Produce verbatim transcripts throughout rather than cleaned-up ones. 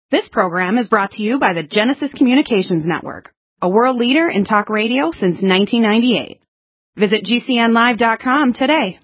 This program is brought to you by the Genesis Communications Network, a world leader in talk radio since nineteen ninety-eight. Visit G C N live dot com today.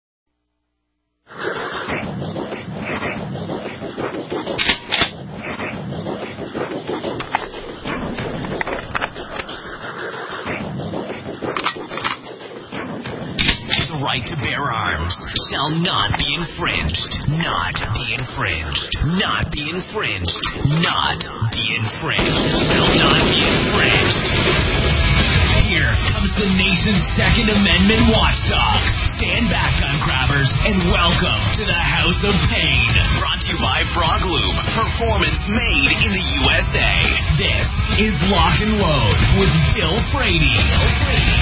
The right to bear arms shall not be infringed. Not be infringed. Not be infringed. Not be infringed. Shall not be infringed. Here comes the nation's Second Amendment watchdog. Stand back, gun grabbers, and welcome to the House of Pain. Brought to you by Frog Lube. Performance made in the U S A. This is Lock and Load with Bill Frady. Bill Frady.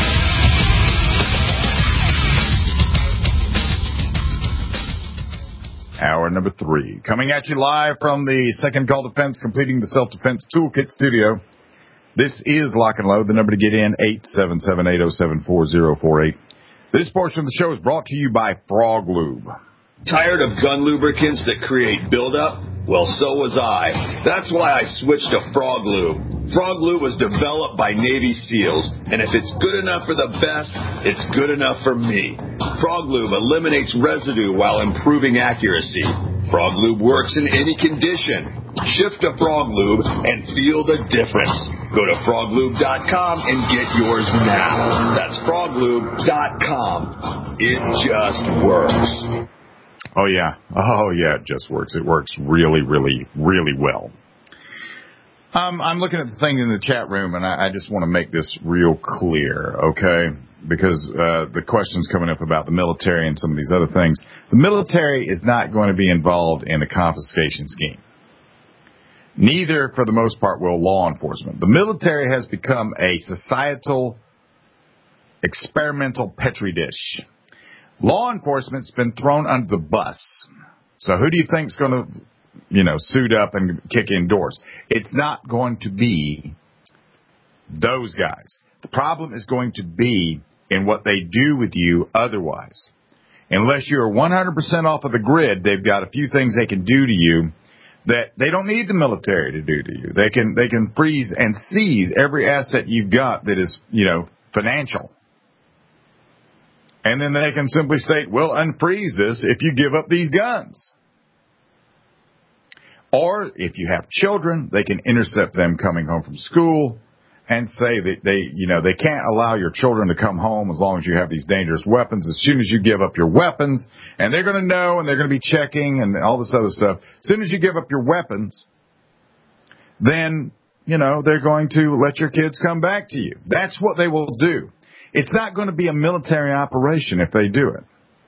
Hour number three. Coming at you live from the Second Call Defense Completing the Self-Defense Toolkit studio. This is Lock and Load. The number to get in, eight seven seven, eight oh seven, four oh four eight. This portion of the show is brought to you by Frog Lube. Tired of gun lubricants that create buildup? Well, so was I. That's why I switched to Frog Lube. Frog Lube was developed by Navy SEALs, and if it's good enough for the best, it's good enough for me. Frog Lube eliminates residue while improving accuracy. Frog Lube works in any condition. Shift to Frog Lube and feel the difference. Go to frog lube dot com and get yours now. That's frog lube dot com. It just works. Oh, yeah. Oh, yeah, it just works. It works really, really, really well. Um, I'm looking at the thing in the chat room, and I, I just want to make this real clear, okay? Because uh, the question's coming up about the military and some of these other things. The military is not going to be involved in the confiscation scheme. Neither, for the most part, will law enforcement. The military has become a societal experimental petri dish. Law enforcement's been thrown under the bus. So who do you think's going to, you know, suit up and kick in doors? It's not going to be those guys. The problem is going to be in what they do with you otherwise. Unless you're one hundred percent off of the grid, they've got a few things they can do to you that they don't need the military to do to you. They can, they can freeze and seize every asset you've got that is, you know, financial. And then they can simply say, we'll unfreeze this if you give up these guns. Or if you have children, they can intercept them coming home from school and say that they, you know, they can't allow your children to come home as long as you have these dangerous weapons. As soon as you give up your weapons, and they're going to know, and they're going to be checking and all this other stuff. As soon as you give up your weapons, then, you know, they're going to let your kids come back to you. That's what they will do. It's not going to be a military operation if they do it.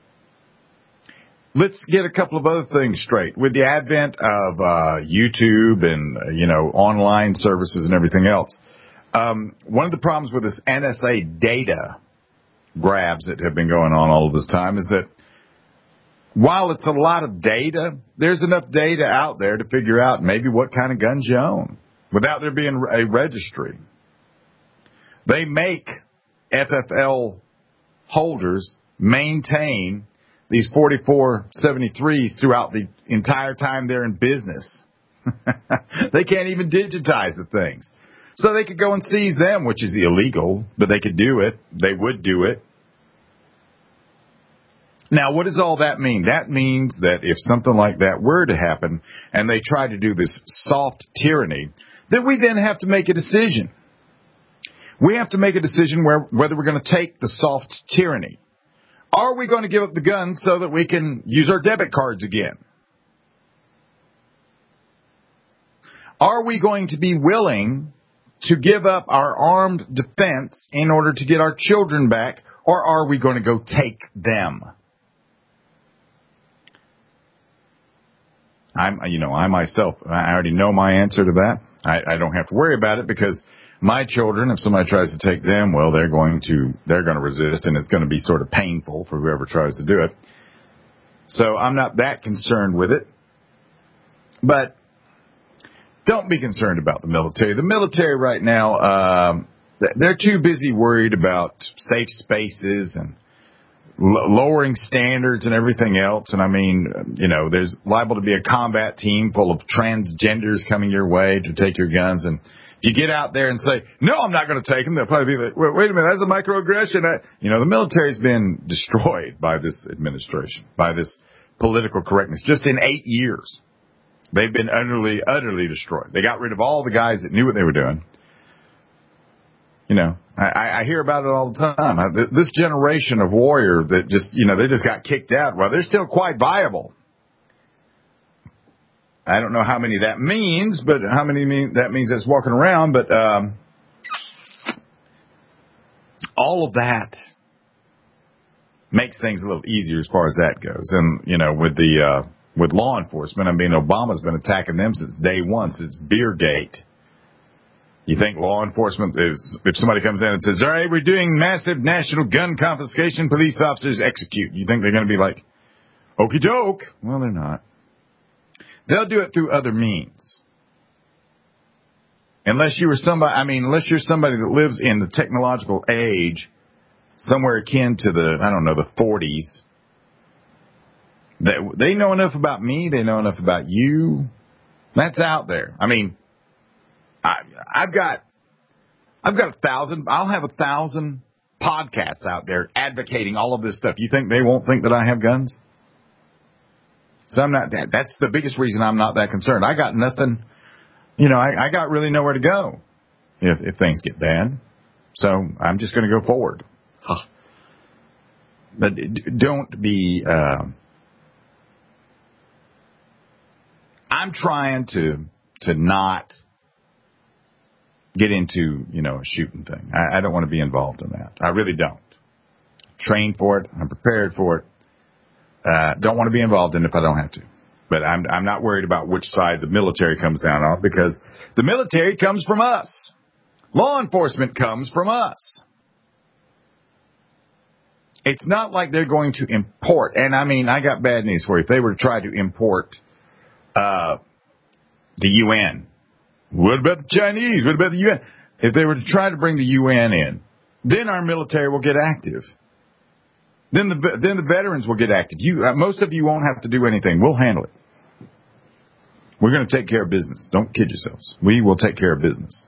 Let's get a couple of other things straight. With the advent of uh, YouTube and, uh, you know, online services and everything else, um, one of the problems with this N S A data grabs that have been going on all of this time is that while it's a lot of data, there's enough data out there to figure out maybe what kind of guns you own without there being a registry. They make F F L holders maintain these forty-four seventy-threes throughout the entire time they're in business. They can't even digitize the things. So they could go and seize them, which is illegal, but they could do it. They would do it. Now, what does all that mean? That means that if something like that were to happen and they try to do this soft tyranny, then we then have to make a decision. We have to make a decision where whether we're going to take the soft tyranny. Are we going to give up the guns so that we can use our debit cards again? Are we going to be willing to give up our armed defense in order to get our children back, or are we going to go take them? I'm, you know, I myself, I already know my answer to that. I, I don't have to worry about it because my children, if somebody tries to take them, well, they're going to, they're going to resist, and it's going to be sort of painful for whoever tries to do it. So I'm not that concerned with it. But don't be concerned about the military. The military right now, um, they're too busy worried about safe spaces and l- lowering standards and everything else. And I mean, you know, there's liable to be a combat team full of transgenders coming your way to take your guns. And if you get out there and say, no, I'm not going to take them, they'll probably be like, wait, wait a minute, that's a microaggression. I, you know, the military's been destroyed by this administration, by this political correctness. Just in eight years, they've been utterly, utterly destroyed. They got rid of all the guys that knew what they were doing. You know, I, I hear about it all the time. I, this generation of warrior that just, you know, they just got kicked out. Well, they're still quite viable. I don't know how many that means, but how many mean that means that's walking around. But um, all of that makes things a little easier as far as that goes. And, you know, with the uh, with law enforcement, I mean, Obama's been attacking them since day one, since Beergate. You think law enforcement is, if somebody comes in and says, all right, we're doing massive national gun confiscation, police officers execute. You think they're going to be like, okie doke? Well, they're not. They'll do it through other means. Unless you were somebody, I mean, unless you're somebody that lives in the technological age, somewhere akin to the, I don't know, the forties. They, they know enough about me. They know enough about you. That's out there. I mean, I, I've got, I've got a thousand, I'll have a thousand podcasts out there advocating all of this stuff. You think they won't think that I have guns? So I'm not that. That's the biggest reason I'm not that concerned. I got nothing, you know, I, I got really nowhere to go if, if things get bad. So I'm just going to go forward. Huh. But don't be, uh, I'm trying to, to not get into, you know, a shooting thing. I, I don't want to be involved in that. I really don't. Train for it. I'm prepared for it. Uh, don't want to be involved in it if I don't have to. But I'm, I'm not worried about which side the military comes down on, because the military comes from us. Law enforcement comes from us. It's not like they're going to import. And I mean, I got bad news for you. If they were to try to import, uh, the U N, what about the Chinese? What about the U N? If they were to try to bring the U N in, then our military will get active. Then the then the veterans will get active. You, uh, most of you won't have to do anything. We'll handle it. We're going to take care of business. Don't kid yourselves. We will take care of business.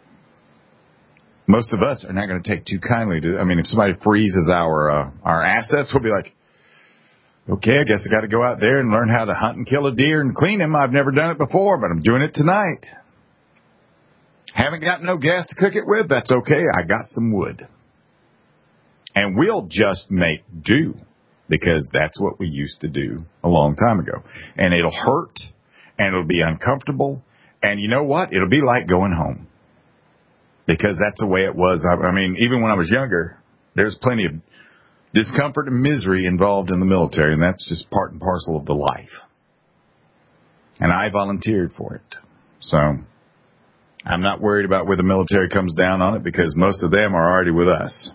Most of us are not going to take too kindly to. I mean, if somebody freezes our uh, our assets, we'll be like, okay, I guess I got to go out there and learn how to hunt and kill a deer and clean him. I've never done it before, but I'm doing it tonight. Haven't got no gas to cook it with? That's okay. I got some wood. And we'll just make do, because that's what we used to do a long time ago. And it'll hurt, and it'll be uncomfortable. And you know what? It'll be like going home, because that's the way it was. I, I mean, even when I was younger, there's plenty of discomfort and misery involved in the military, and that's just part and parcel of the life. And I volunteered for it. So I'm not worried about where the military comes down on it, because most of them are already with us.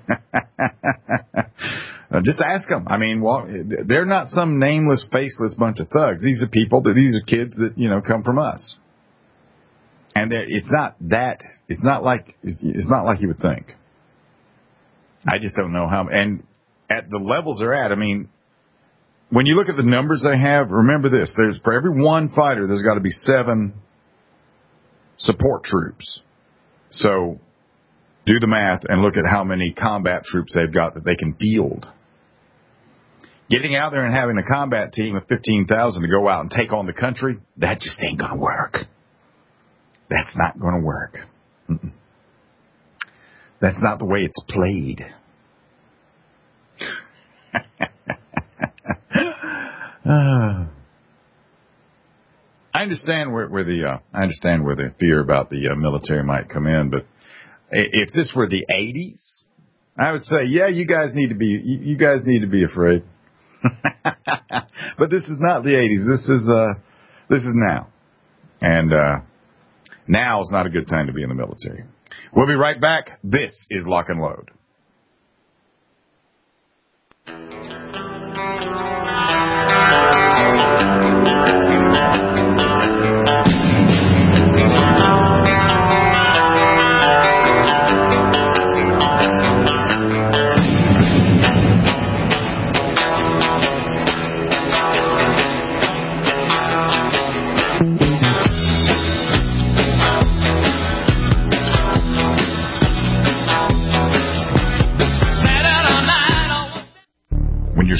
Just ask them. I mean, well, they're not some nameless, faceless bunch of thugs. These are people that these are kids that, you know, come from us. And it's not that. It's not like it's, it's not like you would think. I just don't know how. And at the levels they're at, I mean, when you look at the numbers they have, remember this: there's for every one fighter, there's got to be seven support troops. So do the math and look at how many combat troops they've got that they can field. Getting out there and having a combat team of fifteen thousand to go out and take on the country, that just ain't going to work. That's not going to work. Mm-mm. That's not the way it's played. uh, I understand where, where the uh, I understand where the fear about the uh, military might come in, but if this were the eighties, I would say, yeah, you guys need to be you, you guys need to be afraid. But this is not the eighties. This is uh this is now, and uh, now is not a good time to be in the military. We'll be right back. This is Lock and Load.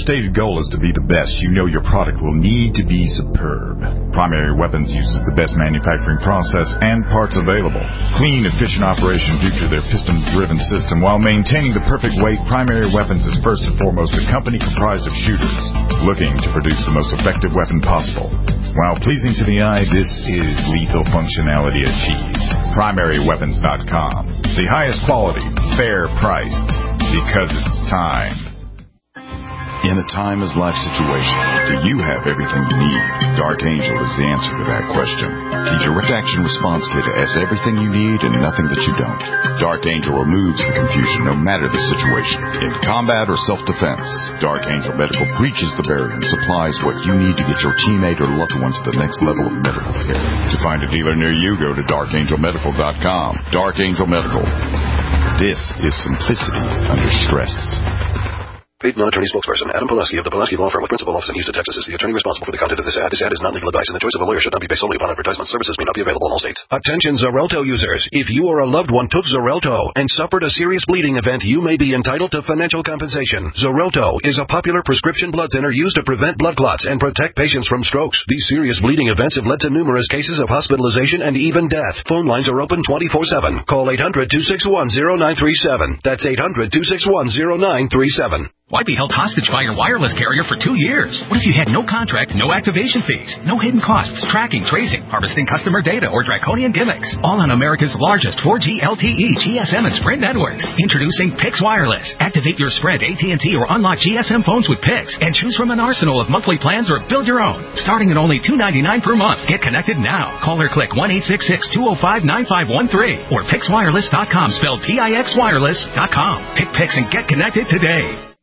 stated goal is to be the best, you know your product will need to be superb. Primary Weapons uses the best manufacturing process and parts available. Clean, efficient operation due to their piston-driven system. While maintaining the perfect weight, Primary Weapons is first and foremost a company comprised of shooters looking to produce the most effective weapon possible. While pleasing to the eye, this is lethal functionality achieved. primary weapons dot com. The highest quality, fair priced, because it's time. In a timeless-life situation, do you have everything you need? Dark Angel is the answer to that question. The Direct Action Response Kit has everything you need and nothing that you don't. Dark Angel removes the confusion no matter the situation. In combat or self-defense, Dark Angel Medical breaches the barrier and supplies what you need to get your teammate or loved one to the next level of medical care. To find a dealer near you, go to dark angel medical dot com. Dark Angel Medical. This is simplicity under stress. Paid non-attorney spokesperson Adam Pulaski of the Pulaski Law Firm with principal office in Houston, Texas is the attorney responsible for the content of this ad. This ad is not legal advice, and the choice of a lawyer should not be based solely upon advertisement. Services may not be available in all states. Attention Xarelto users. If you or a loved one took Xarelto and suffered a serious bleeding event, you may be entitled to financial compensation. Xarelto is a popular prescription blood thinner used to prevent blood clots and protect patients from strokes. These serious bleeding events have led to numerous cases of hospitalization and even death. Phone lines are open twenty-four seven. Call eight hundred, two six one, zero nine three seven. That's eight hundred, two six one, zero nine three seven. Why be held hostage by your wireless carrier for two years? What if you had no contract, no activation fees, no hidden costs, tracking, tracing, harvesting customer data, or draconian gimmicks? All on America's largest four G L T E, G S M, and Sprint networks. Introducing Pix Wireless. Activate your Sprint, A T and T, or unlock G S M phones with Pix and choose from an arsenal of monthly plans or build your own. Starting at only two ninety-nine per month. Get connected now. Call or click one eight six six, two oh five, nine five one three or pix wireless dot com, spelled P I X wireless dot com. Pick Pix and get connected today.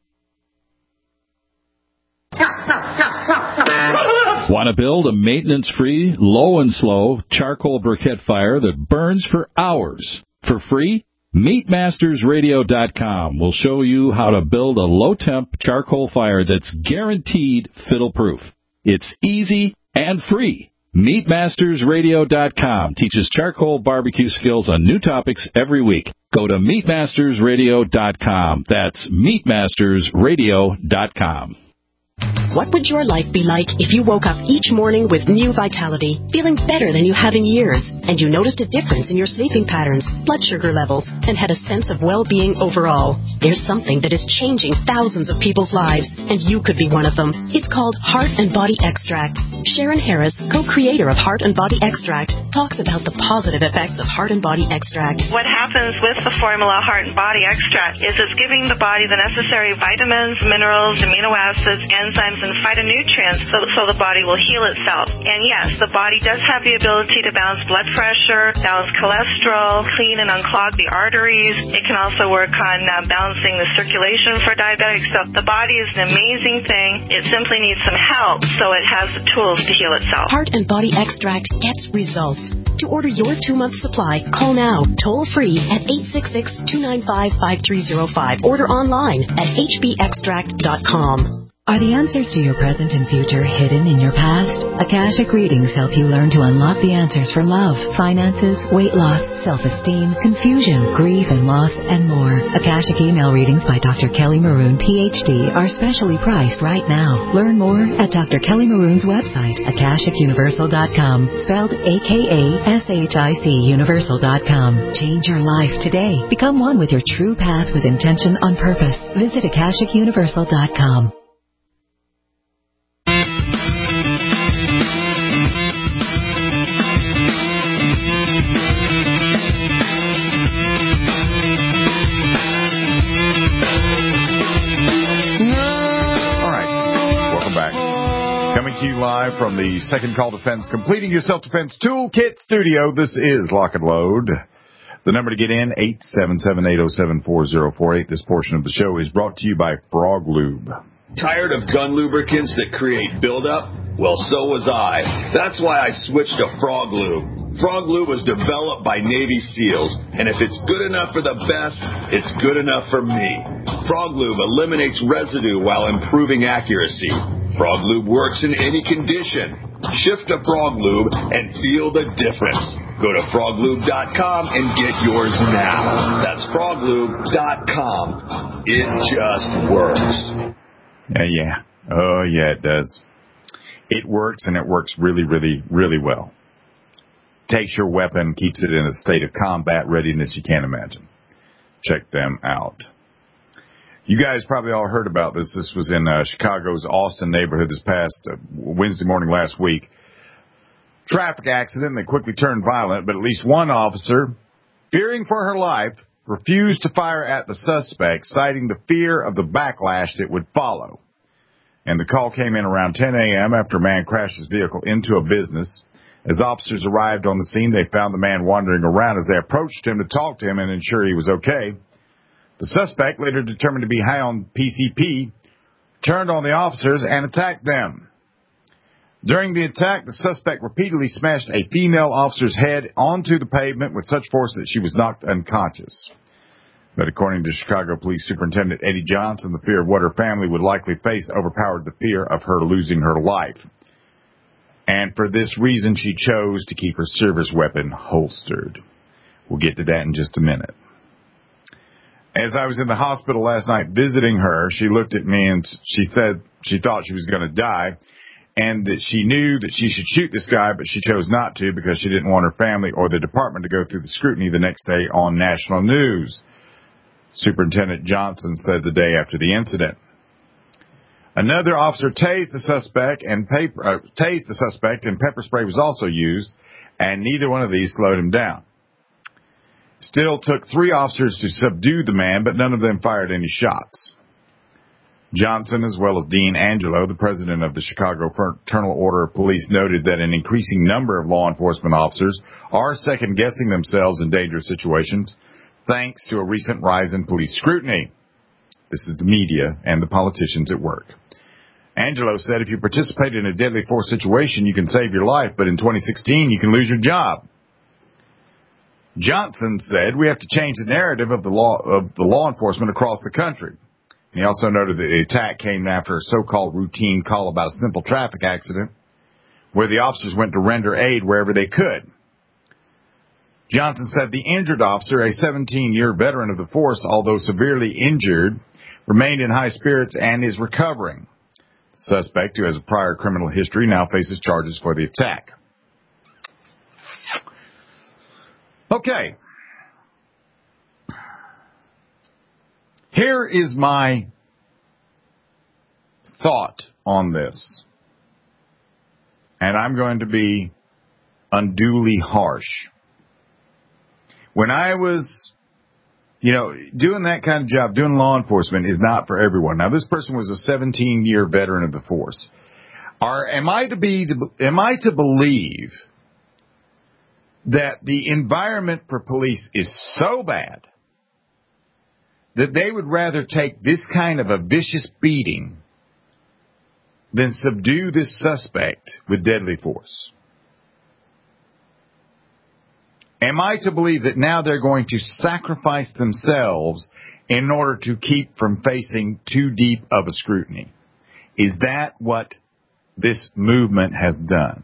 Want to build a maintenance-free, low and slow charcoal briquette fire that burns for hours for free? meat masters radio dot com will show you how to build a low-temp charcoal fire that's guaranteed fiddle-proof. It's easy and free. meat masters radio dot com teaches charcoal barbecue skills on new topics every week. Go to meat masters radio dot com. That's meat masters radio dot com. What would your life be like if you woke up each morning with new vitality, feeling better than you have in years, and you noticed a difference in your sleeping patterns, blood sugar levels, and had a sense of well-being overall? There's something that is changing thousands of people's lives, and you could be one of them. It's called Heart and Body Extract. Sharon Harris, co-creator of Heart and Body Extract, talks about the positive effects of Heart and Body Extract. What happens with the formula Heart and Body Extract is it's giving the body the necessary vitamins, minerals, amino acids, enzymes, and phytonutrients so, so the body will heal itself. And yes, the body does have the ability to balance blood pressure, balance cholesterol, clean and unclog the arteries. It can also work on uh, balancing the circulation for diabetics. So the body is an amazing thing. It simply needs some help so it has the tools to heal itself. Heart and Body Extract gets results. To order your two-month supply, call now, toll-free at eight six six, two nine five, five three zero five. Order online at h b extract dot com. Are the answers to your present and future hidden in your past? Akashic Readings help you learn to unlock the answers for love, finances, weight loss, self-esteem, confusion, grief and loss, and more. Akashic email readings by Doctor Kelly Maroon, P H D, are specially priced right now. Learn more at Doctor Kelly Maroon's website, akashic universal dot com, spelled A K A S H I C universal dot com. Change your life today. Become one with your true path with intention on purpose. Visit akashic universal dot com. Coming to you live from the Second Call Defense Completing Your Self-Defense Toolkit studio. This is Lock and Load. The number to get in, eight seven seven, eight oh seven, four oh four eight. This portion of the show is brought to you by Frog Lube. Tired of gun lubricants that create buildup? Well, so was I. That's why I switched to Frog Lube. Frog Lube was developed by Navy SEALs, and if it's good enough for the best, it's good enough for me. Frog Lube eliminates residue while improving accuracy. Frog Lube works in any condition. Shift to Frog Lube and feel the difference. Go to frog lube dot com and get yours now. That's frog lube dot com. It just works. Yeah, yeah. Oh, yeah, it does. It works, and it works really, really, really well. Takes your weapon, keeps it in a state of combat readiness you can't imagine. Check them out. You guys probably all heard about this. This was in uh, Chicago's Austin neighborhood this past uh, Wednesday morning last week. Traffic accident that quickly turned violent, but at least one officer, fearing for her life, refused to fire at the suspect, citing the fear of the backlash that would follow. And the call came in around ten a.m. after a man crashed his vehicle into a business. As officers arrived on the scene, they found the man wandering around. As they approached him to talk to him and ensure he was okay, the suspect, later determined to be high on P C P, turned on the officers and attacked them. During the attack, the suspect repeatedly smashed a female officer's head onto the pavement with such force that she was knocked unconscious. But according to Chicago Police Superintendent Eddie Johnson, the fear of what her family would likely face overpowered the fear of her losing her life. And for this reason, she chose to keep her service weapon holstered. We'll get to that in just a minute. As I was in the hospital last night visiting her, she looked at me and she said she thought she was going to die and that she knew that she should shoot this guy, but she chose not to because she didn't want her family or the department to go through the scrutiny the next day on national news. Superintendent Johnson said the day after the incident. Another officer tased the suspect, and paper, uh, tased the suspect, and pepper spray was also used, and neither one of these slowed him down. Still took three officers to subdue the man, but none of them fired any shots. Johnson, as well as Dean Angelo, the president of the Chicago Fraternal Order of Police, noted that an increasing number of law enforcement officers are second-guessing themselves in dangerous situations, thanks to a recent rise in police scrutiny. This is the media and the politicians at work. Angelo said if you participate in a deadly force situation, you can save your life, but in twenty sixteen, you can lose your job. Johnson said we have to change the narrative of the law of the law enforcement across the country. He also noted that the attack came after a so-called routine call about a simple traffic accident where the officers went to render aid wherever they could. Johnson said the injured officer, a seventeen-year veteran of the force, although severely injured, remained in high spirits and is recovering. The suspect, who has a prior criminal history, now faces charges for the attack. Okay. Here is my thought on this. And I'm going to be unduly harsh. When I was, you know, doing that kind of job, doing law enforcement is not for everyone. Now, this person was a seventeen-year veteran of the force. Are, am I to be, am I to believe that the environment for police is so bad that they would rather take this kind of a vicious beating than subdue this suspect with deadly force? Am I to believe that now they're going to sacrifice themselves in order to keep from facing too deep of a scrutiny? Is that what this movement has done?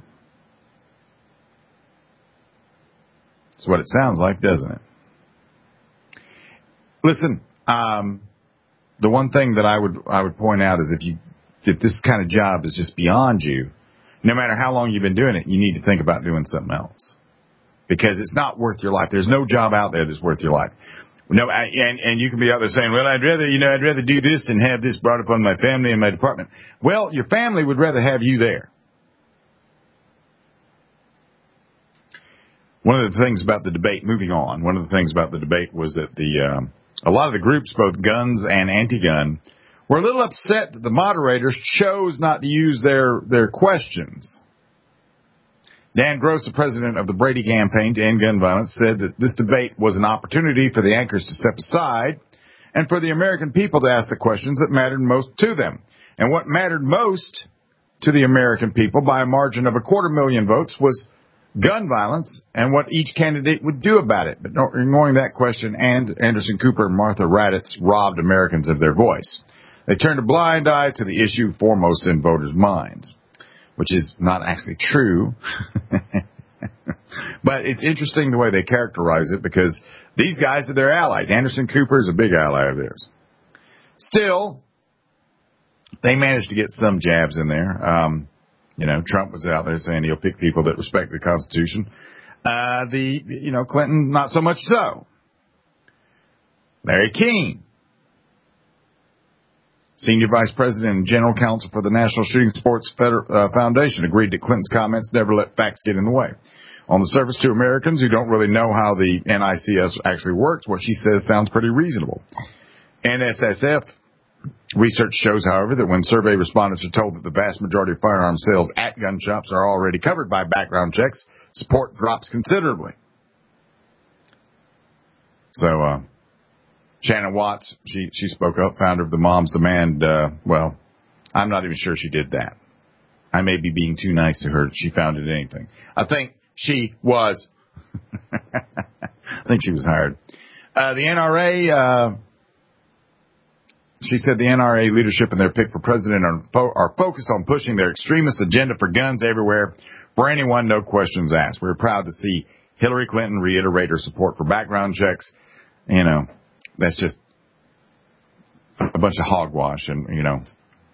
That's what it sounds like, doesn't it? Listen, um, the one thing that I would I would point out is if you if this kind of job is just beyond you, no matter how long you've been doing it, you need to think about doing something else. Because it's not worth your life. There's no job out there that's worth your life. No, I, and, and you can be out there saying, well, I'd rather, you know, I'd rather do this and have this brought upon my family and my department. Well, your family would rather have you there. One of the things about the debate, moving on, one of the things about the debate was that the, um, a lot of the groups, both guns and anti-gun, were a little upset that the moderators chose not to use their, their questions. Dan Gross, the president of the Brady Campaign to End Gun Violence, said that this debate was an opportunity for the anchors to step aside and for the American people to ask the questions that mattered most to them. And what mattered most to the American people by a margin of a quarter million votes was gun violence and what each candidate would do about it. But ignoring that question, and Anderson Cooper and Martha Raddatz robbed Americans of their voice. They turned a blind eye to the issue foremost in voters' minds, which is not actually true. But it's interesting the way they characterize it because these guys are their allies. Anderson Cooper is a big ally of theirs. Still, they managed to get some jabs in there. Um, you know, Trump was out there saying he'll pick people that respect the Constitution. Uh, the, you know, Clinton, not so much so. Larry King, Senior Vice President and General Counsel for the National Shooting Sports Feder- uh, Foundation, agreed that Clinton's comments never let facts get in the way. On the surface, to Americans who don't really know how the N I C S actually works, what she says sounds pretty reasonable. N S S F research shows, however, that when survey respondents are told that the vast majority of firearm sales at gun shops are already covered by background checks, support drops considerably. So, uh, Shannon Watts, she, she spoke up, founder of the Moms Demand. Uh, well, I'm not even sure she did that. I may be being too nice to her. She founded anything. I think she was. I think she was hired. Uh, the N R A, uh, she said the N R A leadership and their pick for president are, fo- are focused on pushing their extremist agenda for guns everywhere for anyone, no questions asked. We're proud to see Hillary Clinton reiterate her support for background checks. You know, that's just a bunch of hogwash, and, you know.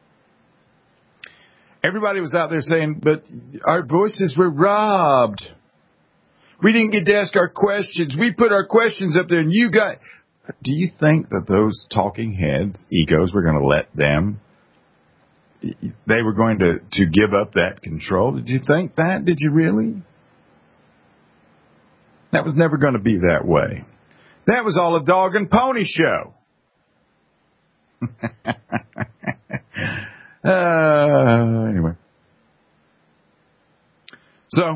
Everybody was out there saying, but our voices were robbed. We didn't get to ask our questions. We put our questions up there, and you got... Do you think that those talking heads, egos, were going to let them? They were going to, to give up that control? Did you think that? Did you really? That was never going to be that way. That was all a dog and pony show. uh, anyway. So,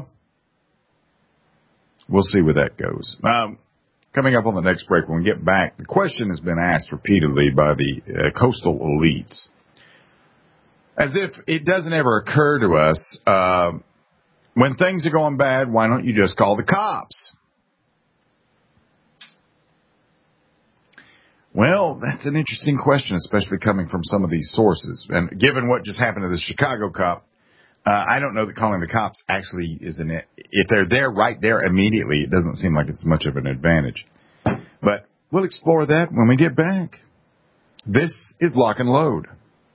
we'll see where that goes. Um, coming up on the next break, when we get back, the question has been asked repeatedly by the uh, coastal elites. As if it doesn't ever occur to us, uh, when things are going bad, why don't you just call the cops? Well, that's an interesting question, especially coming from some of these sources. And given what just happened to the Chicago cop, uh, I don't know that calling the cops actually is an, if they're there right there immediately, it doesn't seem like it's much of an advantage. But we'll explore that when we get back. This is Lock and Load.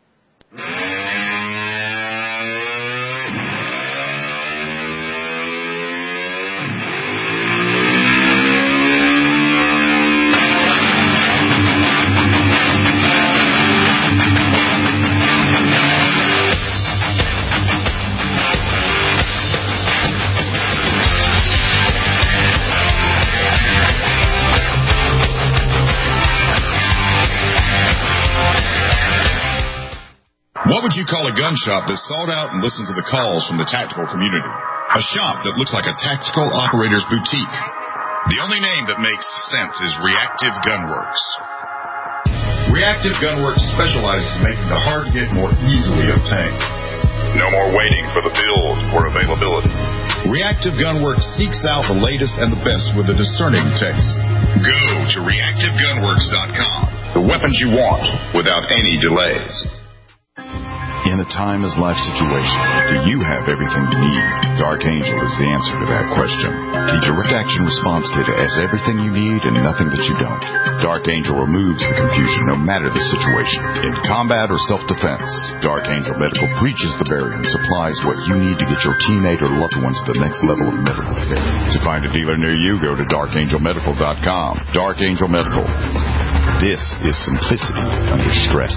What would you call a gun shop that sought out and listened to the calls from the tactical community? A shop that looks like a tactical operator's boutique. The only name that makes sense is Reactive Gunworks. Reactive Gunworks specializes in making the hard-to-get more easily obtained. No more waiting for the bills or availability. Reactive Gunworks seeks out the latest and the best with a discerning taste. Go to reactive gunworks dot com. The weapons you want without any delays. In a timeless-life situation, do you have everything you need? Dark Angel is the answer to that question. The Direct Action Response Kit has everything you need and nothing that you don't. Dark Angel removes the confusion no matter the situation. In combat or self-defense, Dark Angel Medical breaches the barrier and supplies what you need to get your teammate or loved one to the next level of medical care. To find a dealer near you, go to dark angel medical dot com. Dark Angel Medical. This is simplicity under stress.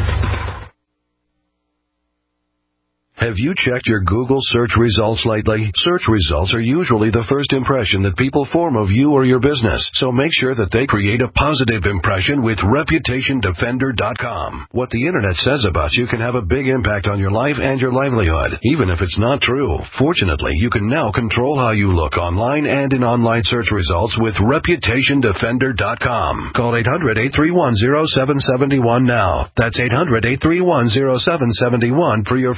Have you checked your Google search results lately? Search results are usually the first impression that people form of you or your business, so make sure that they create a positive impression with reputation defender dot com. What the internet says about you can have a big impact on your life and your livelihood, even if it's not true. Fortunately, you can now control how you look online and in online search results with reputation defender dot com. Call eight hundred, eight three one, zero seven seven one now. That's eight hundred, eight three one, zero seven seven one for your free reputation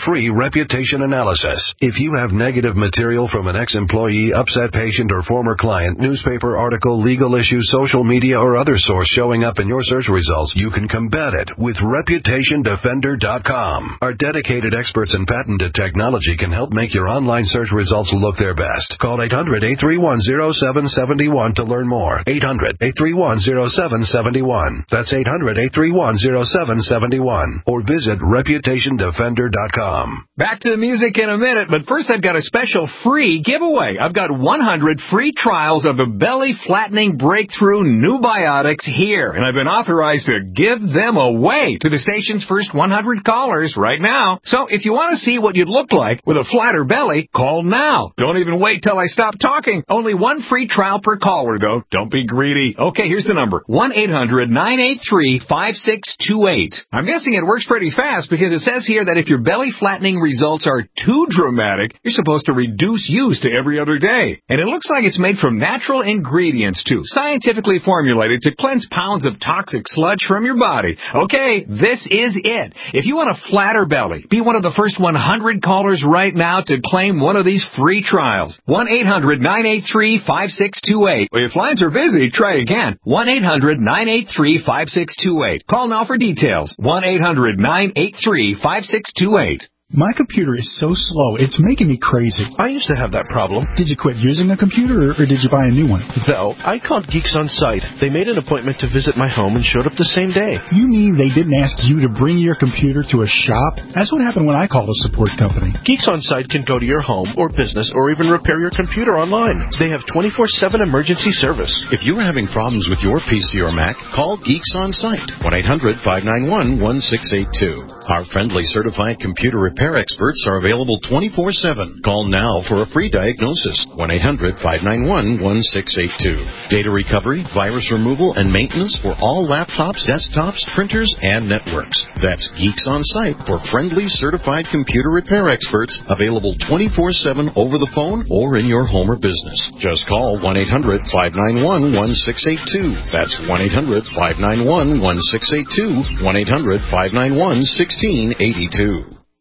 Reputation Analysis. If you have negative material from an ex-employee, upset patient, or former client, newspaper article, legal issue, social media, or other source showing up in your search results, you can combat it with Reputation Defender dot com. Our dedicated experts in patented technology can help make your online search results look their best. Call eight hundred, eight three one, zero seven seven one to learn more. eight hundred, eight three one, zero seven seven one. That's eight hundred, eight three one, zero seven seven one. Or visit Reputation Defender dot com. Back to the music in a minute, but first I've got a special free giveaway. I've got one hundred free trials of the belly flattening breakthrough New Biotics here, and I've been authorized to give them away to the station's first one hundred callers right now. So if you want to see what you'd look like with a flatter belly, call now. Don't even wait till I stop talking. Only one free trial per caller, though. Don't be greedy. Okay, here's the number. one eight hundred, nine eight three, five six two eight. I'm guessing it works pretty fast because it says here that if your belly flattening results are too dramatic, you're supposed to reduce use to every other day. And it looks like it's made from natural ingredients, too, scientifically formulated to cleanse pounds of toxic sludge from your body. Okay, this is it. If you want a flatter belly, be one of the first one hundred callers right now to claim one of these free trials. one eight hundred, nine eight three, five six two eight. If lines are busy, try again. one eight hundred, nine eight three, five six two eight. Call now for details. one eight hundred, nine eight three, five six two eight. My computer is so slow, it's making me crazy. I used to have that problem. Did you quit using a computer, or did you buy a new one? No, I called Geeks On Site. They made an appointment to visit my home and showed up the same day. You mean they didn't ask you to bring your computer to a shop? That's what happened when I called a support company. Geeks On Site can go to your home or business or even repair your computer online. They have twenty-four seven emergency service. If you're having problems with your P C or Mac, call Geeks On Site. one eight hundred, five nine one, one six eight two. Our friendly certified computer repair experts are available twenty-four seven. Call now for a free diagnosis. one eight hundred, five nine one, one six eight two. Data recovery, virus removal, and maintenance for all laptops, desktops, printers, and networks. That's Geeks On Site for friendly certified computer repair experts, available twenty-four seven over the phone or in your home or business. Just call one eight hundred, five nine one, one six eight two. That's one eight hundred, five nine one, one six eight two. one eight hundred, five nine one, one six eight two.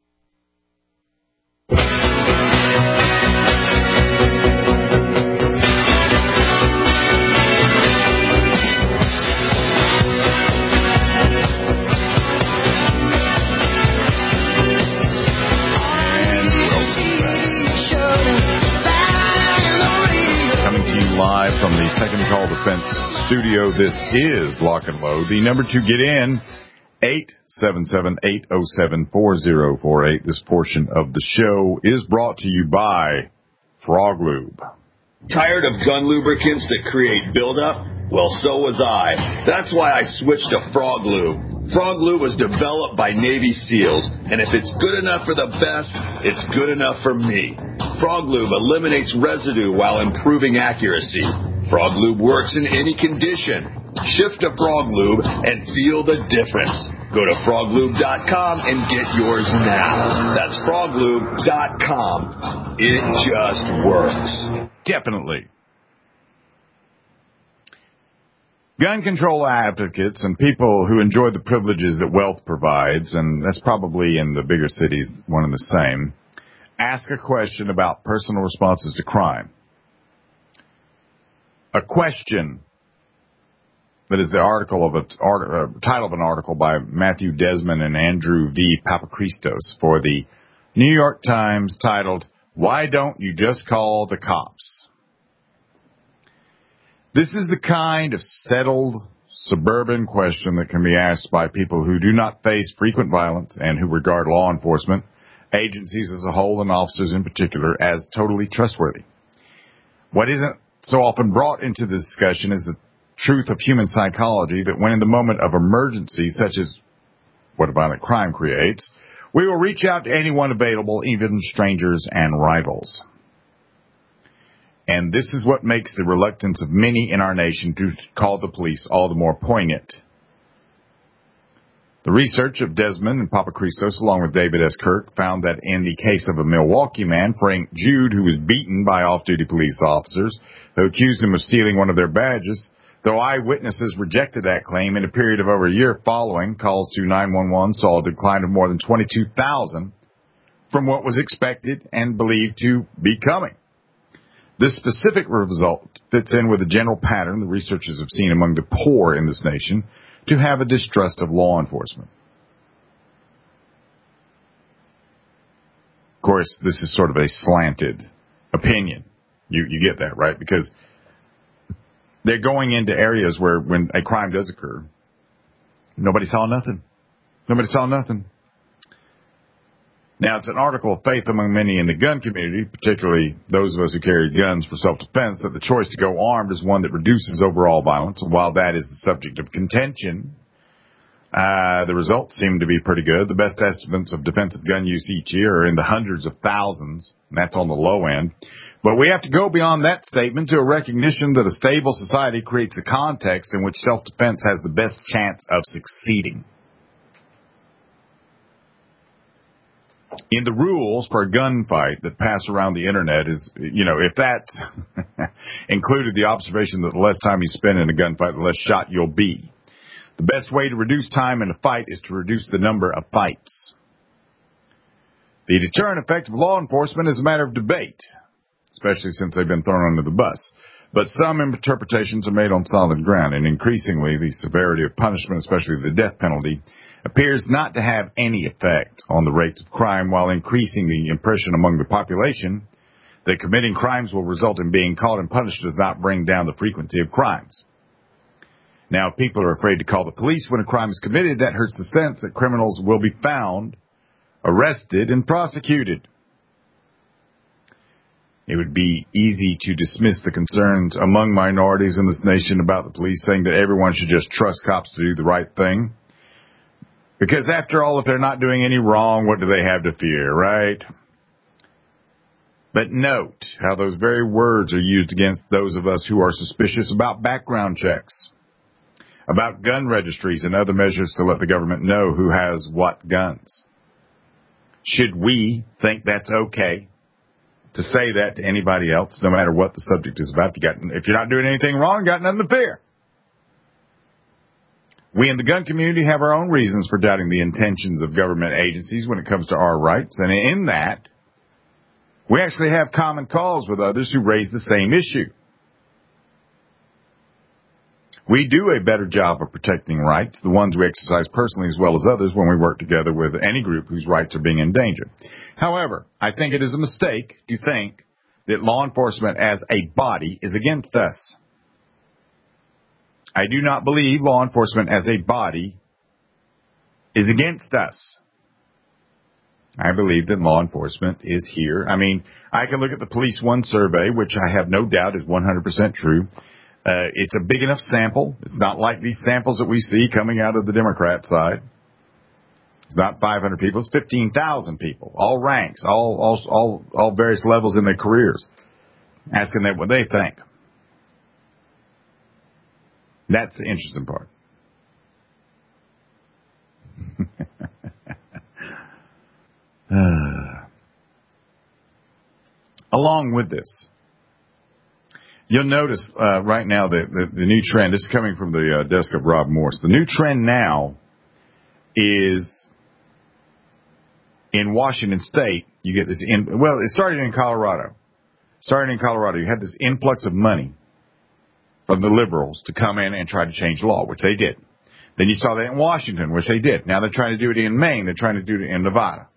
Live from the Second Call Defense Studio, this is Lock and Load. The number to get in, eight seven seven, eight oh seven, four oh four eight. This portion of the show is brought to you by Frog Lube. Tired of gun lubricants that create buildup? Well, so was I. That's why I switched to Frog Lube. Frog Lube was developed by Navy SEALs, and if it's good enough for the best, it's good enough for me. Frog Lube eliminates residue while improving accuracy. Frog Lube works in any condition. Shift to Frog Lube and feel the difference. Go to frog lube dot com and get yours now. That's frog lube dot com. It just works. Definitely. Gun control advocates and people who enjoy the privileges that wealth provides, and that's probably in the bigger cities one and the same, ask a question about personal responses to crime. A question that is the article of a, art, uh, title of an article by Matthew Desmond and Andrew V. Papachristos for the New York Times, titled, "Why Don't You Just Call the Cops?" This is the kind of settled suburban question that can be asked by people who do not face frequent violence and who regard law enforcement, agencies as a whole and officers in particular, as totally trustworthy. What isn't so often brought into the discussion is the truth of human psychology, that when in the moment of emergency, such as what a violent crime creates, we will reach out to anyone available, even strangers and rivals. And this is what makes the reluctance of many in our nation to call the police all the more poignant. The research of Desmond and Papachristos, along with David S. Kirk, found that in the case of a Milwaukee man, Frank Jude, who was beaten by off-duty police officers who accused him of stealing one of their badges, though eyewitnesses rejected that claim, in a period of over a year following, calls to nine one one saw a decline of more than twenty-two thousand, from what was expected and believed to be coming. This specific result fits in with a general pattern the researchers have seen among the poor in this nation to have a distrust of law enforcement. Of course, this is sort of a slanted opinion. You you get that, right? Because they're going into areas where when a crime does occur, nobody saw nothing. Nobody saw nothing. Now, it's an article of faith among many in the gun community, particularly those of us who carry guns for self-defense, that the choice to go armed is one that reduces overall violence. And while that is the subject of contention, uh, the results seem to be pretty good. The best estimates of defensive gun use each year are in the hundreds of thousands, and that's on the low end. But we have to go beyond that statement to a recognition that a stable society creates a context in which self-defense has the best chance of succeeding. In the rules for a gunfight that pass around the internet is, you know, if that included the observation that the less time you spend in a gunfight, the less shot you'll be. The best way to reduce time in a fight is to reduce the number of fights. The deterrent effect of law enforcement is a matter of debate, especially since they've been thrown under the bus. But some interpretations are made on solid ground, and increasingly the severity of punishment, especially the death penalty, appears not to have any effect on the rates of crime, while increasing the impression among the population that committing crimes will result in being caught and punished does not bring down the frequency of crimes. Now, if people are afraid to call the police when a crime is committed, that hurts the sense that criminals will be found, arrested, and prosecuted. It would be easy to dismiss the concerns among minorities in this nation about the police, saying that everyone should just trust cops to do the right thing. Because after all, if they're not doing any wrong, what do they have to fear, right? But note how those very words are used against those of us who are suspicious about background checks, about gun registries and other measures to let the government know who has what guns. Should we think that's okay to say that to anybody else, no matter what the subject is about? If, you got, if you're not doing anything wrong, you got nothing to fear. We in the gun community have our own reasons for doubting the intentions of government agencies when it comes to our rights. And in that, we actually have common cause with others who raise the same issue. We do a better job of protecting rights, the ones we exercise personally as well as others, when we work together with any group whose rights are being endangered. However, I think it is a mistake to think that law enforcement as a body is against us. I do not believe law enforcement as a body is against us. I believe that law enforcement is here. I mean, I can look at the Police One survey, which I have no doubt is one hundred percent true. Uh, it's a big enough sample. It's not like these samples that we see coming out of the Democrat side. It's not five hundred people. It's fifteen thousand people, all ranks, all, all, all, all various levels in their careers, asking them what they think. That's the interesting part. uh, along with this, you'll notice uh, right now that the, the new trend, this is coming from the uh, desk of Rob Morse, the new trend now is in Washington State, you get this, in, well, it started in Colorado. Started in Colorado, you had this influx of money from the liberals to come in and try to change law, which they did. Then you saw that in Washington, which they did. Now they're trying to do it in Maine. They're trying to do it in Nevada.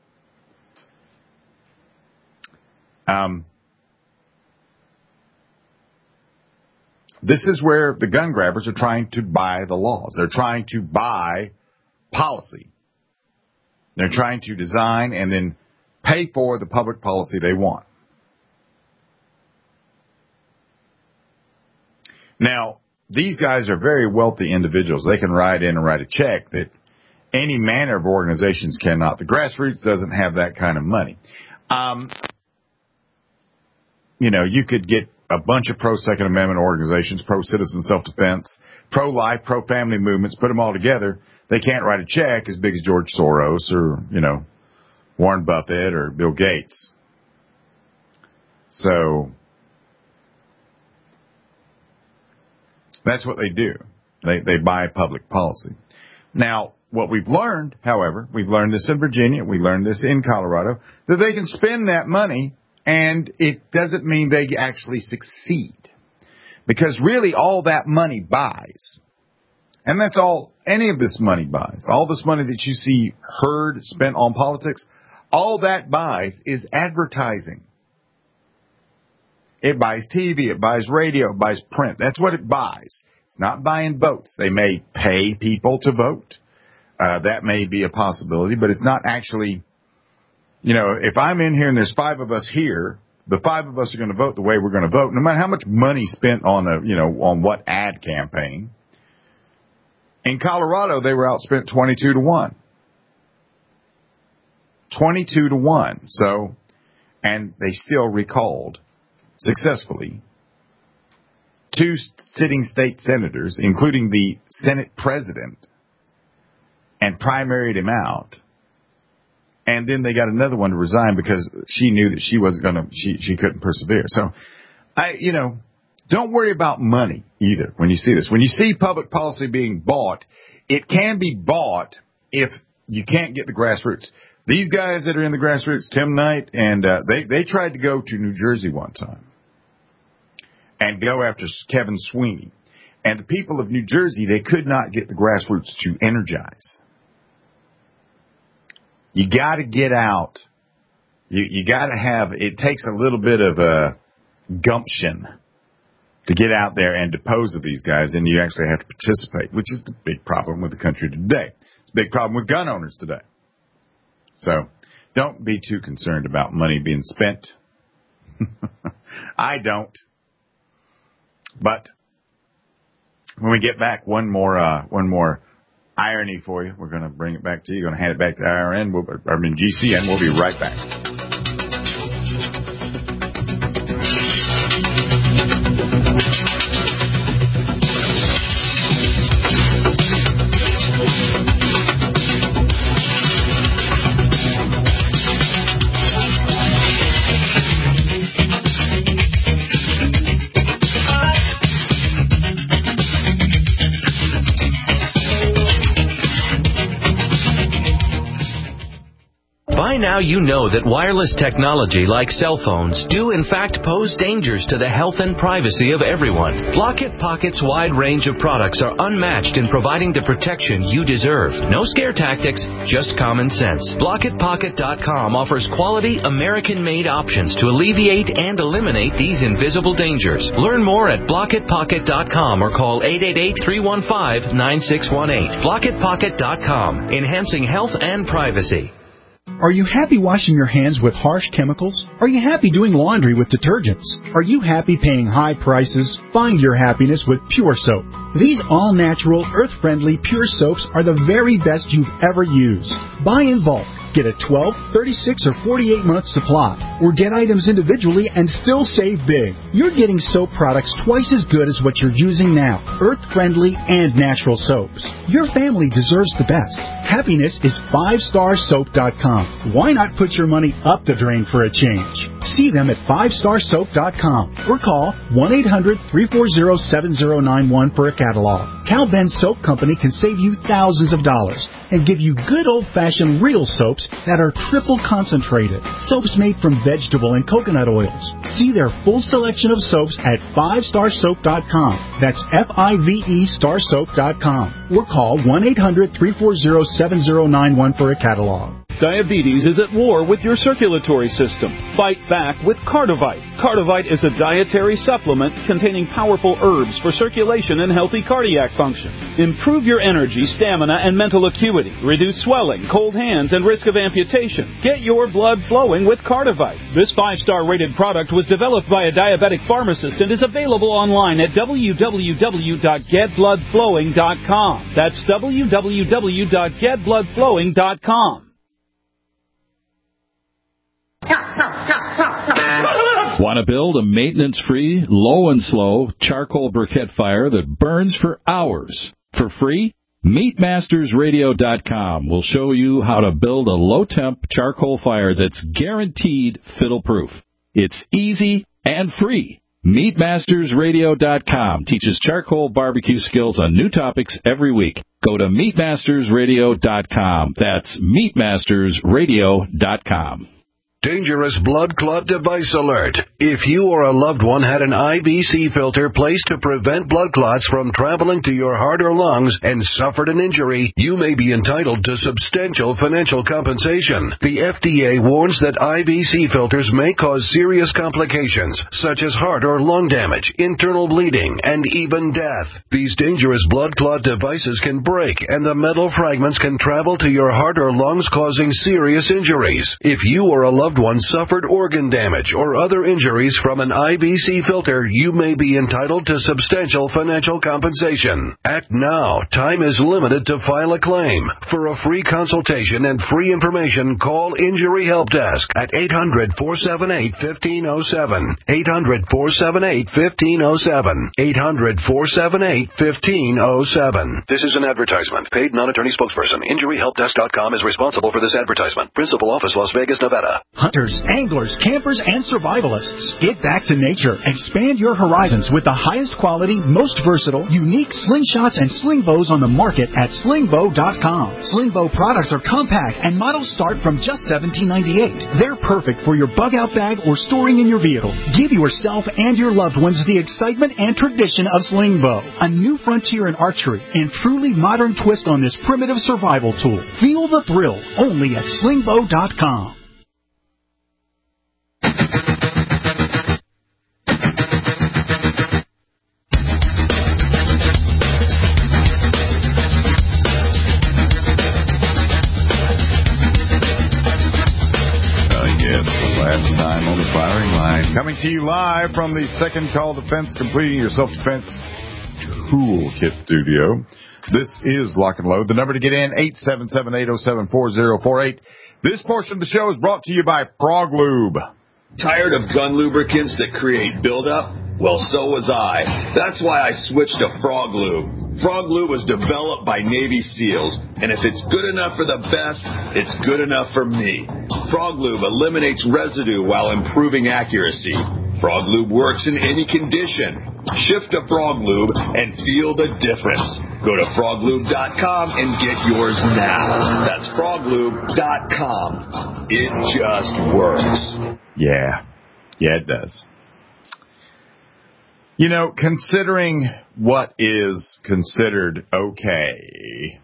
Um, this is where the gun grabbers are trying to buy the laws. They're trying to buy policy. They're trying to design and then pay for the public policy they want. Now, these guys are very wealthy individuals. They can write in and write a check that any manner of organizations cannot. The grassroots doesn't have that kind of money. Um, you know, you could get a bunch of pro-Second Amendment organizations, pro-citizen self-defense, pro-life, pro-family movements, put them all together. They can't write a check as big as George Soros or, you know, Warren Buffett or Bill Gates. So that's what they do. They they buy public policy. Now, what we've learned, however, we've learned this in Virginia, we learned this in Colorado, that they can spend that money and it doesn't mean they actually succeed. Because really all that money buys, and that's all any of this money buys, all this money that you see heard spent on politics, all that buys is advertising. It buys T V, it buys radio, it buys print. That's what it buys. It's not buying votes. They may pay people to vote. Uh, that may be a possibility, but it's not actually, you know, if I'm in here and there's five of us here, the five of us are going to vote the way we're going to vote, no matter how much money spent on a, you know, on what ad campaign. In Colorado, they were outspent twenty-two to one. twenty-two to one. So, and they still recalled successfully two sitting state senators, including the Senate president, and primaried him out. And then they got another one to resign because she knew that she wasn't going to, she, she couldn't persevere. So, I, you know, don't worry about money either when you see this. When you see public policy being bought, it can be bought if you can't get the grassroots. These guys that are in the grassroots, Tim Knight, and uh, they, they tried to go to New Jersey one time and go after Kevin Sweeney. And the people of New Jersey, they could not get the grassroots to energize. You got to get out. You, you got to have, it takes a little bit of a gumption to get out there and depose of these guys, and you actually have to participate, which is the big problem with the country today. It's a big problem with gun owners today. So don't be too concerned about money being spent. I don't. But when we get back, one more, uh, one more irony for you. We're going to bring it back to you. You're going to hand it back to I R N. We'll, I mean, G C N. We'll be right back. Now you know that wireless technology like cell phones do in fact pose dangers to the health and privacy of everyone. Blockit Pocket's wide range of products are unmatched in providing the protection you deserve. No scare tactics, just common sense. Blockit Pocket dot com offers quality American-made options to alleviate and eliminate these invisible dangers. Learn more at Blockit Pocket dot com or call eight eight eight, three one five, nine six one eight. Blockit Pocket dot com, enhancing health and privacy. Are you happy washing your hands with harsh chemicals? Are you happy doing laundry with detergents? Are you happy paying high prices? Find your happiness with Pure Soap. These all-natural, earth-friendly Pure Soaps are the very best you've ever used. Buy in bulk. Get a twelve, thirty-six, or forty-eight month supply, or get items individually and still save big. You're getting soap products twice as good as what you're using now, earth-friendly and natural soaps. Your family deserves the best. Happiness is five star soap dot com. Why not put your money up the drain for a change? See them at five star soap dot com or call one eight hundred, three four zero, seven zero nine one for a catalog. Cal Ben Soap Company can save you thousands of dollars and give you good old-fashioned real soaps that are triple concentrated. Soaps made from vegetable and coconut oils. See their full selection of soaps at five star soap dot com. That's F I V E star soap dot com. Or call one eight hundred, three four zero, seven zero nine one for a catalog. Diabetes is at war with your circulatory system. Fight back with Cardivite. Cardivite is a dietary supplement containing powerful herbs for circulation and healthy cardiac function. Improve your energy, stamina, and mental acuity. Reduce swelling, cold hands, and risk of amputation. Get your blood flowing with Cardivite. This five-star rated product was developed by a diabetic pharmacist and is available online at w w w dot get blood flowing dot com. That's w w w dot get blood flowing dot com. Want to build a maintenance-free, low and slow charcoal briquette fire that burns for hours for free? Meat Masters Radio dot com will show you how to build a low-temp charcoal fire that's guaranteed fiddle-proof. It's easy and free. meat masters radio dot com teaches charcoal barbecue skills on new topics every week. Go to meat masters radio dot com. That's meat masters radio dot com. Dangerous blood clot device alert. If you or a loved one had an I V C filter placed to prevent blood clots from traveling to your heart or lungs and suffered an injury, you may be entitled to substantial financial compensation. The F D A warns that I V C filters may cause serious complications, such as heart or lung damage, internal bleeding, and even death. These dangerous blood clot devices can break, and the metal fragments can travel to your heart or lungs, causing serious injuries. If you or a loved one suffered organ damage or other injuries from an I V C filter, you may be entitled to substantial financial compensation. Act now. Time is limited to file a claim. For a free consultation and free information, call Injury Help Desk at eight hundred, four seven eight, one five zero seven. eight hundred, four seven eight, one five zero seven. eight hundred, four seven eight, one five zero seven. This is an advertisement. Paid non-attorney spokesperson. Injury Help Desk dot com is responsible for this advertisement. Principal office, Las Vegas, Nevada. Hunters, anglers, campers, and survivalists. Get back to nature. Expand your horizons with the highest quality, most versatile, unique slingshots and sling bows on the market at sling bow dot com. Sling bow products are compact and models start from just seventeen ninety-eight. They're perfect for your bug out bag or storing in your vehicle. Give yourself and your loved ones the excitement and tradition of sling bow. A new frontier in archery and truly modern twist on this primitive survival tool. Feel the thrill only at sling bow dot com. Coming to you live from the Second Call Defense Completing Your Self-Defense Toolkit Studio. This is Lock and Load. The number to get in, eight seven seven, eight oh seven, four oh four eight. This portion of the show is brought to you by Frog Lube. Tired of gun lubricants that create buildup? Well, so was I. That's why I switched to Frog Lube. Frog Lube was developed by Navy SEALs, and if it's good enough for the best, it's good enough for me. Frog Lube eliminates residue while improving accuracy. Frog Lube works in any condition. Shift to Frog Lube and feel the difference. Go to frog lube dot com and get yours now. That's frog lube dot com. It just works. Yeah. Yeah, it does. You know, considering what is considered okay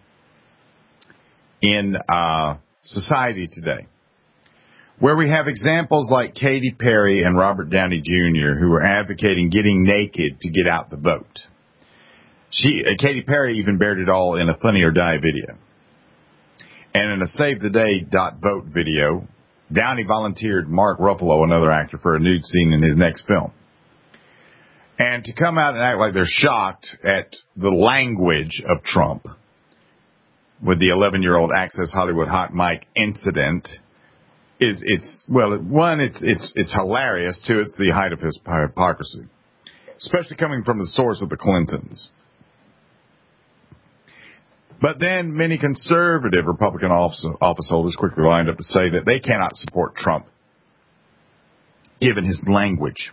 in uh, society today, where we have examples like Katy Perry and Robert Downey Junior who are advocating getting naked to get out the vote. She, uh, Katy Perry even bared it all in a Funny or Die video. And in a Save the Day dot vote video, Downey volunteered Mark Ruffalo, another actor, for a nude scene in his next film. And to come out and act like they're shocked at the language of Trump with the eleven-year-old Access Hollywood hot mic incident is, it's, well, one, it's, it's, it's hilarious. Two, it's the height of his hypocrisy, especially coming from the source of the Clintons. But then many conservative Republican office, office holders quickly lined up to say that they cannot support Trump, given his language.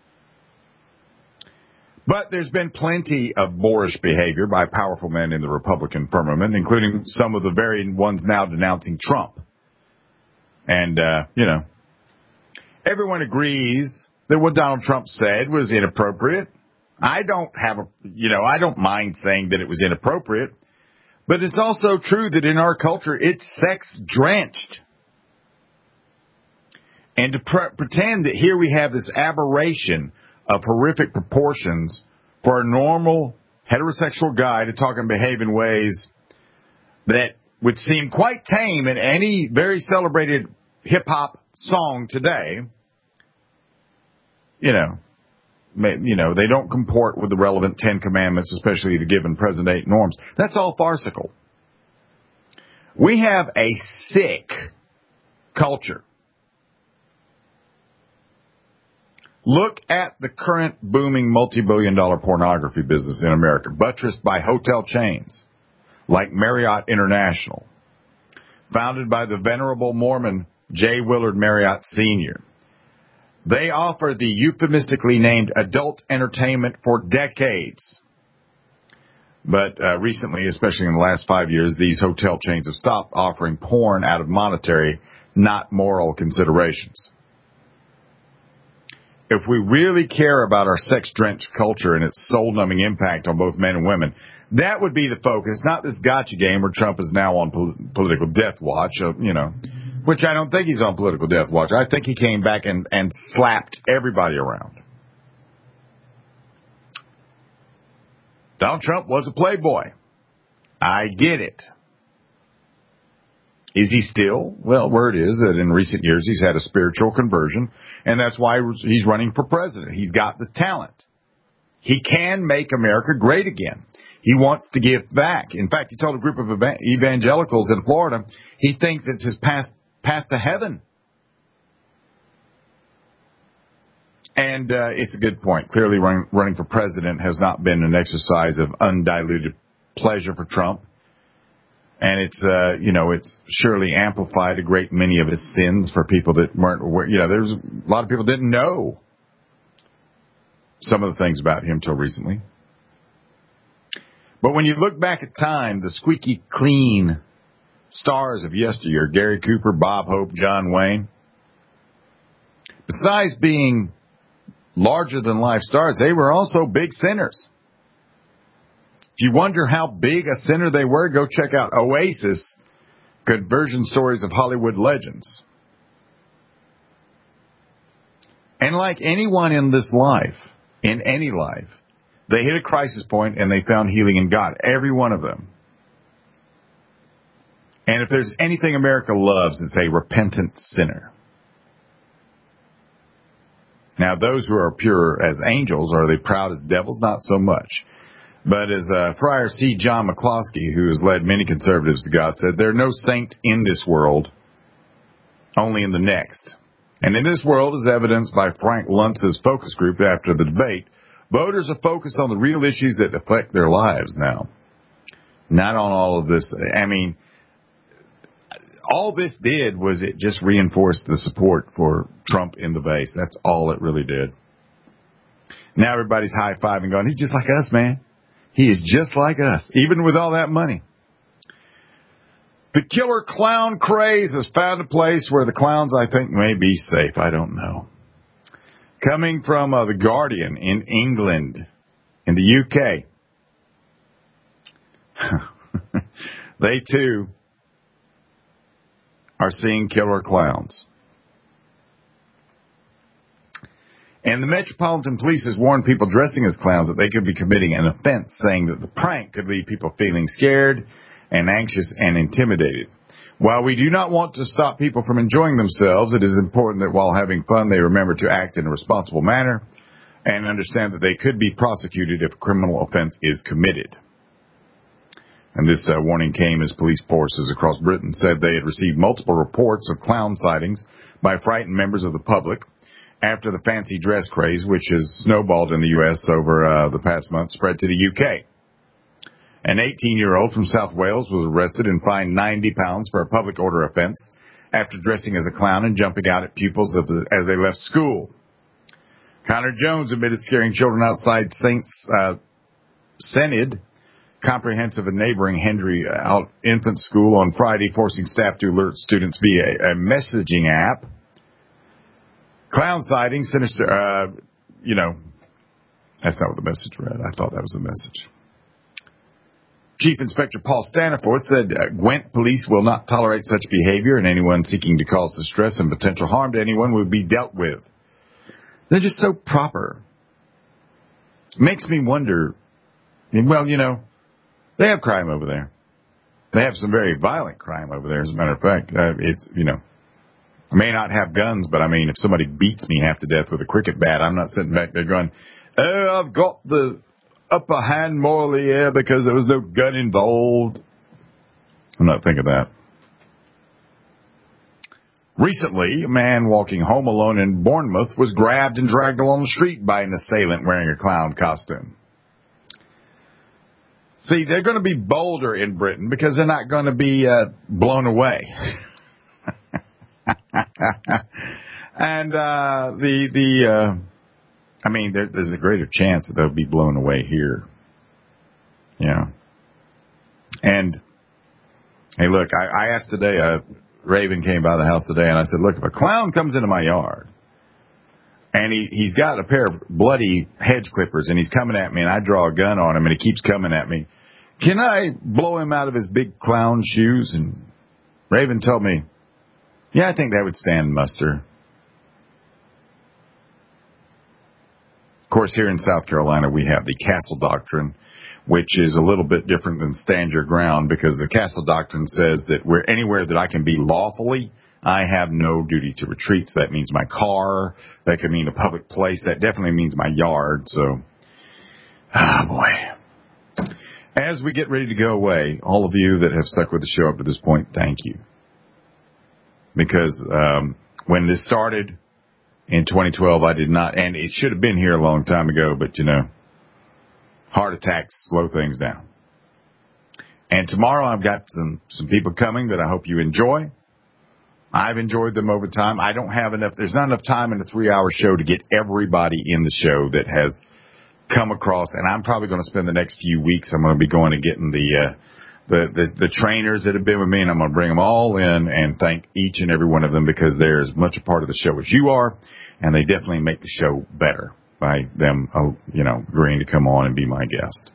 But there's been plenty of boorish behavior by powerful men in the Republican firmament, including some of the very ones now denouncing Trump. And, uh, you know, everyone agrees that what Donald Trump said was inappropriate. I don't have a, you know, I don't mind saying that it was inappropriate. But it's also true that in our culture, it's sex-drenched. And to pre- pretend that here we have this aberration of horrific proportions for a normal heterosexual guy to talk and behave in ways that would seem quite tame in any very celebrated hip-hop song today, you know, you know, they don't comport with the relevant Ten Commandments, especially the given present-day norms. That's all farcical. We have a sick culture. Look at the current booming multi-billion dollar pornography business in America, buttressed by hotel chains like Marriott International, founded by the venerable Mormon J. Willard Marriott Senior They offer the euphemistically named adult entertainment for decades. But uh, recently, especially in the last five years, these hotel chains have stopped offering porn out of monetary, not moral considerations. If we really care about our sex-drenched culture and its soul-numbing impact on both men and women, that would be the focus, not this gotcha game where Trump is now on pol- political death watch, uh, you know, which I don't think he's on political death watch. I think he came back and, and slapped everybody around. Donald Trump was a playboy. I get it. Is he still? Well, word is that in recent years he's had a spiritual conversion, and that's why he's running for president. He's got the talent. He can make America great again. He wants to give back. In fact, he told a group of evangelicals in Florida he thinks it's his path, path to heaven. And uh, it's a good point. Clearly, run, running for president has not been an exercise of undiluted pleasure for Trump. And it's, uh, you know, it's surely amplified a great many of his sins for people that weren't aware. You know, there's a lot of people didn't know some of the things about him till recently. But when you look back at time, the squeaky clean stars of yesteryear, Gary Cooper, Bob Hope, John Wayne, besides being larger-than-life stars, they were also big sinners. If you wonder how big a sinner they were, go check out Oasis, Conversion Stories of Hollywood Legends. And like anyone in this life, in any life, they hit a crisis point and they found healing in God. Every one of them. And if there's anything America loves, it's a repentant sinner. Now, those who are pure as angels, are they proud as devils? Not so much. But as uh, Friar C. John McCloskey, who has led many conservatives to God, said, there are no saints in this world, only in the next. And in this world, as evidenced by Frank Luntz's focus group after the debate, voters are focused on the real issues that affect their lives now. Not on all of this. I mean, all this did was it just reinforced the support for Trump in the base. That's all it really did. Now everybody's high-fiving going, he's just like us, man. He is just like us, even with all that money. The killer clown craze has found a place where the clowns, I think, may be safe. I don't know. Coming from uh, The Guardian in England, in the U K. They, too, are seeing killer clowns. And the Metropolitan Police has warned people dressing as clowns that they could be committing an offense, saying that the prank could leave people feeling scared and anxious and intimidated. While we do not want to stop people from enjoying themselves, it is important that while having fun, they remember to act in a responsible manner and understand that they could be prosecuted if a criminal offense is committed. And this uh, warning came as police forces across Britain said they had received multiple reports of clown sightings by frightened members of the public after the fancy dress craze, which has snowballed in the U S over uh, the past month, spread to the U K. An eighteen-year-old from South Wales was arrested and fined ninety pounds for a public order offense after dressing as a clown and jumping out at pupils of the, as they left school. Connor Jones admitted scaring children outside Saint uh, Synod Comprehensive and neighboring Hendry Out Infant School on Friday, forcing staff to alert students via a messaging app. Clown sighting, sinister, uh, you know, that's not what the message read. I thought that was the message. Chief Inspector Paul Staniforth said uh, Gwent police will not tolerate such behavior, and anyone seeking to cause distress and potential harm to anyone will be dealt with. They're just so proper. Makes me wonder, well, you know, they have crime over there. They have some very violent crime over there, as a matter of fact. Uh, it's, you know, I may not have guns, but I mean, if somebody beats me half to death with a cricket bat, I'm not sitting back there going, oh, I've got the upper hand morally here because there was no gun involved. I'm not thinking that. Recently, a man walking home alone in Bournemouth was grabbed and dragged along the street by an assailant wearing a clown costume. See, they're going to be bolder in Britain because they're not going to be uh, blown away. And uh, the, the uh, I mean, there, there's a greater chance that they'll be blown away here. Yeah. And, hey, look, I, I asked today, a Raven came by the house today, and I said, look, if a clown comes into my yard, and he, he's got a pair of bloody hedge clippers, and he's coming at me, and I draw a gun on him, and he keeps coming at me, can I blow him out of his big clown shoes? And Raven told me, yeah, I think that would stand muster. Of course, here in South Carolina, we have the Castle Doctrine, which is a little bit different than stand your ground, because the Castle Doctrine says that where anywhere that I can be lawfully, I have no duty to retreat. So that means my car. That could mean a public place. That definitely means my yard. So, ah, boy. As we get ready to go away, all of you that have stuck with the show up to this point, thank you. Because um, when this started in twenty twelve, I did not, and it should have been here a long time ago, but, you know, heart attacks slow things down. And tomorrow I've got some, some people coming that I hope you enjoy. I've enjoyed them over time. I don't have enough, there's not enough time in a three-hour show to get everybody in the show that has come across, and I'm probably going to spend the next few weeks, I'm going to be going and getting the, uh, the, the, the trainers that have been with me, and I'm going to bring them all in and thank each and every one of them, because they're as much a part of the show as you are, and they definitely make the show better by them, uh, you know, agreeing to come on and be my guest.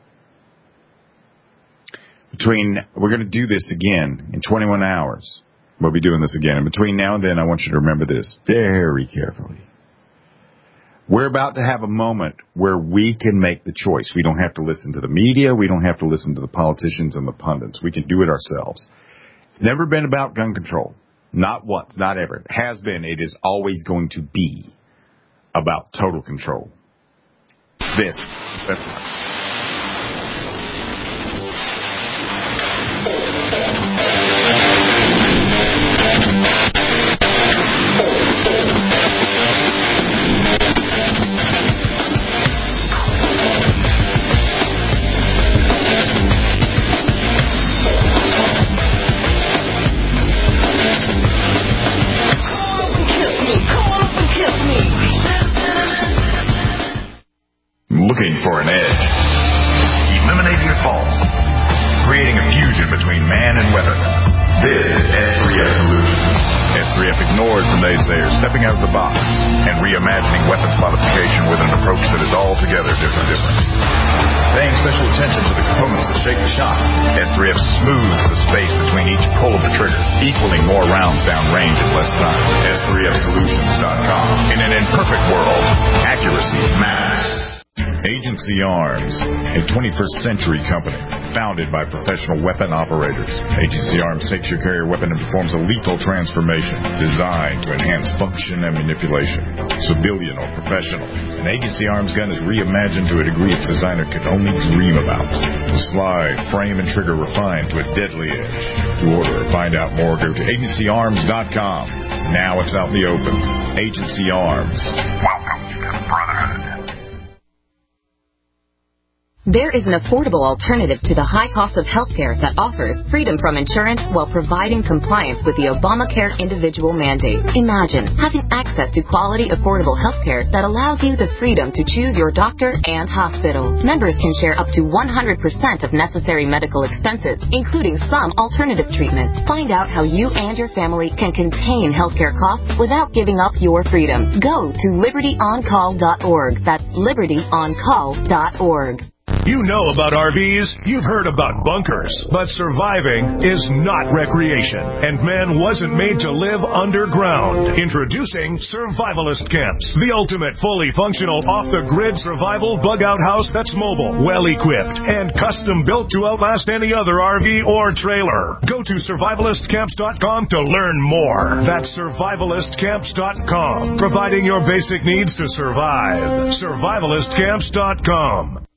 Between, we're going to do this again in twenty-one hours. We'll be doing this again. And between now and then, I want you to remember this very carefully. We're about to have a moment where we can make the choice. We don't have to listen to the media. We don't have to listen to the politicians and the pundits. We can do it ourselves. It's never been about gun control. Not once, not ever. It has been. It is always going to be about total control. This, that's right. Looking for an edge. Eliminating the false. Creating a fusion between man and weapon. This is S three F Solutions. S three F ignores the naysayers, stepping out of the box and reimagining weapons modification with an approach that is altogether different. different. Paying special attention to the components that shake the shot, S three F smooths the space between each pull of the trigger, equaling more rounds down range in less time. S three F Solutions dot com. In an imperfect world, accuracy matters. Agency Arms, a twenty-first century company founded by professional weapon operators. Agency Arms takes your carrier weapon and performs a lethal transformation designed to enhance function and manipulation. Civilian or professional, an Agency Arms gun is reimagined to a degree its designer could only dream about. The slide, frame, and trigger refined to a deadly edge. To order or find out more, go to agency arms dot com. Now it's out in the open. Agency Arms. Welcome to the Brotherhood. There is an affordable alternative to the high cost of healthcare that offers freedom from insurance while providing compliance with the Obamacare individual mandate. Imagine having access to quality, affordable healthcare that allows you the freedom to choose your doctor and hospital. Members can share up to one hundred percent of necessary medical expenses, including some alternative treatments. Find out how you and your family can contain healthcare costs without giving up your freedom. Go to liberty on call dot org. That's liberty on call dot org. You know about R Vs, you've heard about bunkers, but surviving is not recreation, and man wasn't made to live underground. Introducing Survivalist Camps, the ultimate fully functional off-the-grid survival bug-out house that's mobile, well-equipped, and custom-built to outlast any other R V or trailer. Go to survivalist camps dot com to learn more. That's survivalist camps dot com, providing your basic needs to survive. survivalist camps dot com.